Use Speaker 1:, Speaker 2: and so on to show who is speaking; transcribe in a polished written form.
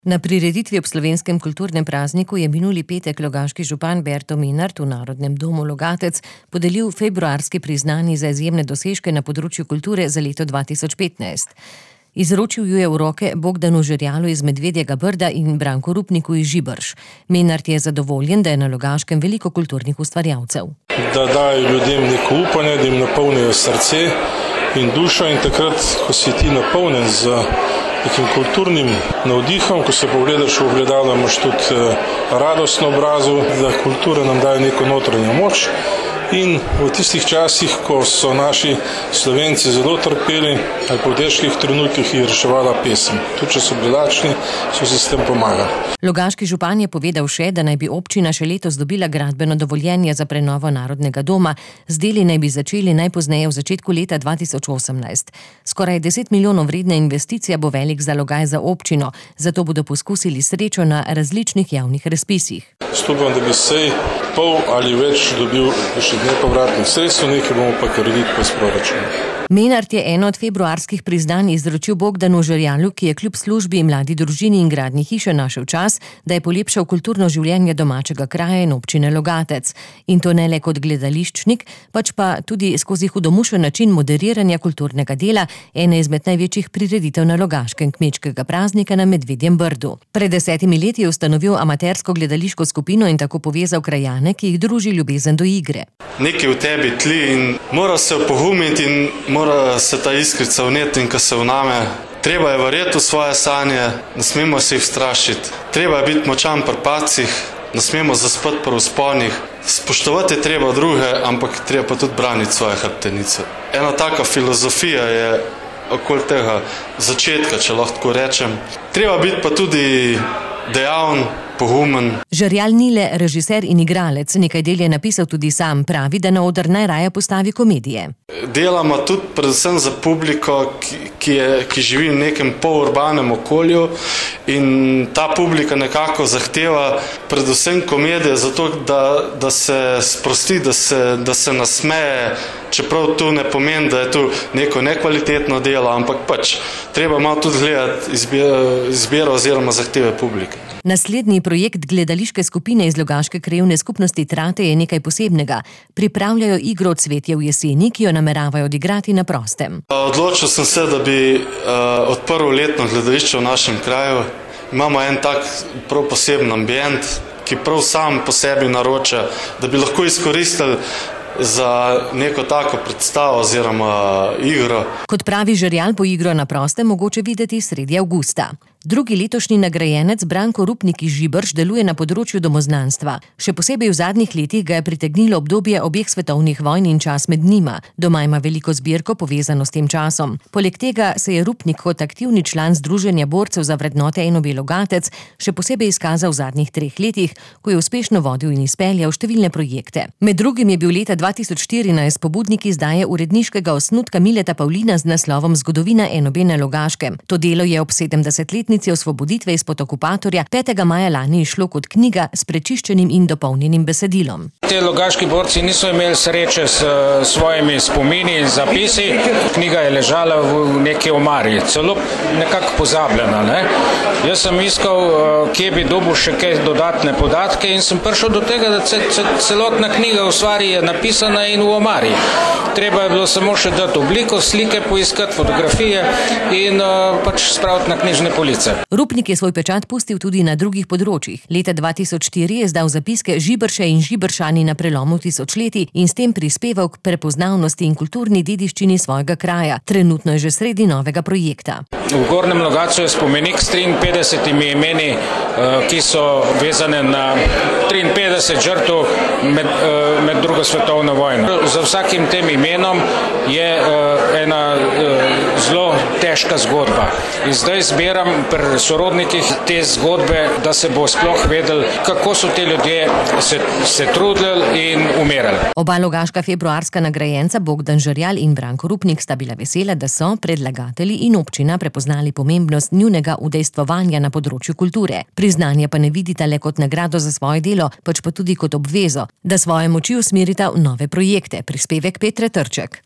Speaker 1: Na prireditvi ob slovenskem kulturnem prazniku je minuli petek logaški župan Berto Menart v Narodnem domu Logatec podelil februarski priznanji za izjemne dosežke na področju kulture za leto 2015. Izročil ju je v roke Bogdanu Žerjalu iz Medvedjega Brda in Branku Rupniku iz Žiberš. Menart je zadovoljen, da je na Logaškem veliko kulturnih ustvarjalcev.
Speaker 2: Da dajo ljudem neko upanje, da jim napolnijo srce in dušo, in takrat, ko si ti napolnjen z nekim kulturnim navdihom, ko se pogledaš v ogledalo, imaš tudi radost na obrazu, da kultura nam daje neko notranjo moč. In v tistih časih, ko so naši Slovenci zelo trpeli, ali po težkih trenutkih je reševala pesem. Tudi če so bili lačni, so si s tem pomagali.
Speaker 1: Logaški župan je povedal še, da naj bi občina še letos dobila gradbeno dovoljenje za prenovo Narodnega doma, z deli naj bi začeli najpozneje v začetku leta 2018. Skoraj 10 milijonov vredna investicija bo velik zalogaj za občino, zato bodo poskusili srečo na različnih javnih razpisih.
Speaker 2: Upam, da bi sej pol ali več dobil še nepovratnih sredstev, nekaj bomo pa kredit po proračunu.
Speaker 1: Menart je eno od februarskih priznanj izročil Bogdanu Žerjalu, ki je kljub službi, mladi družini in gradnji hiše našel čas, da je polepšal kulturno življenje domačega kraja in občine Logatec. In to ne le kot gledališčnik, pač pa tudi skozi hudomušen način moderiranja kulturnega dela, ene izmed največjih prireditev na Logaškem kmečkega praznika na Medvedjem Brdu. Pred 10 leti je ustanovil amatersko gledališko skupino in tako povezal krajane, ki jih druži ljubezen do igre.
Speaker 3: Nekaj v tebi tli in mora se opogumiti in mora se ta iskrica vneti, in ko se vname, treba je verjeti v svoje sanje, ne smemo se jih strašiti. Treba je biti močan pri padcih, ne smemo zaspati pri vzponih. Spoštovati je treba druge, ampak treba pa tudi braniti svoje hrbtenice. Ena taka filozofija je okoli tega začetka, če lahko tako rečem. Treba biti pa tudi dejaven, pogumen.
Speaker 1: Žerjal ni le režiser in igralec, nekaj del je napisal tudi sam, pravi, da na oder najraje postavi komedije.
Speaker 3: Delamo tudi predvsem za publiko, ki živi v nekem polurbanem okolju, in ta publika nekako zahteva predvsem komedije, zato da se sprosti, da se nasmeje, čeprav to ne pomeni, da je to neko nekvalitetno delo, ampak pač treba malo tudi gledati izbiro oziroma zahteve publike.
Speaker 1: Naslednji projekt gledališke skupine iz Logaške krajevne skupnosti Trate je nekaj posebnega. Pripravljajo igro Cvetje v jeseni, ki jo nameravajo odigrati na prostem.
Speaker 3: Odločil sem se, da bi odprl letno gledališče v našem kraju. Imamo en tak prav poseben ambient, ki prav sam po sebi naroča, da bi lahko izkoristili za neko tako predstavo oziroma igro.
Speaker 1: Kot pravi Žerjal, bo igro na prostem mogoče videti sredi avgusta. Drugi letošnji nagrajenec Branko Rupnik iz Žiberš deluje na področju domoznanstva. Še posebej v zadnjih letih ga je pritegnilo obdobje obeh svetovnih vojn in čas med njima. Doma ima veliko zbirko povezano s tem časom. Poleg tega se je Rupnik kot aktivni član Združenja borcev za vrednote NOB Logatec še posebej izkazal v zadnjih 3 letih, ko je uspešno vodil in izpeljal številne projekte. Med drugim je bil leta 2014 pobudnik izdaje uredniškega osnutka Mileta Pavlina z naslovom Zgodovina NOB na Logaškem. To delo je ob 70-letnici osvoboditve izpod okupatorja 5. maja lani išlo kot knjiga s prečiščenim in dopolnjenim besedilom.
Speaker 4: Te logaški borci niso imeli sreče s svojimi spomini in zapisi. Knjiga je ležala v neki omari, celo nekako pozabljena. Jaz sem iskal, kje bi dobil še kaj dodatne podatke, in sem prišel do tega, da celotna knjiga v stvari je napisana in v omari. Treba je bilo samo še dati obliko, slike poiskati, fotografije in pač spraviti na knjižne police.
Speaker 1: Rupnik je svoj pečat pustil tudi na drugih področjih. Leta 2004 je izdal zapiske Žiberše in Žiberšani na prelomu tisočletij in s tem prispeval k prepoznavnosti in kulturni dediščini svojega kraja. Trenutno je že sredi novega projekta.
Speaker 4: V Gornjem Logatcu je spomenik s 53 imeni, ki so vezane na 53 žrtev med drugo svetovno vojno. Za vsakim tem imenom je ena zelo težka zgodba. In zdaj zbiram pri sorodnikih te zgodbe, da se bo sploh vedel, kako so te ljudje se trudili in umirali.
Speaker 1: Oba logaška februarska nagrajenca Bogdan Žerjal in Branko Rupnik sta bila vesela, da so predlagatelji in občina prepoznali pomembnost njunega udejstvovanja na področju kulture. Priznanje pa ne vidita le kot nagrado za svoje delo, pač pa tudi kot obvezo, da svoje moči usmerita v nove projekte. Prispevek Petre Trček.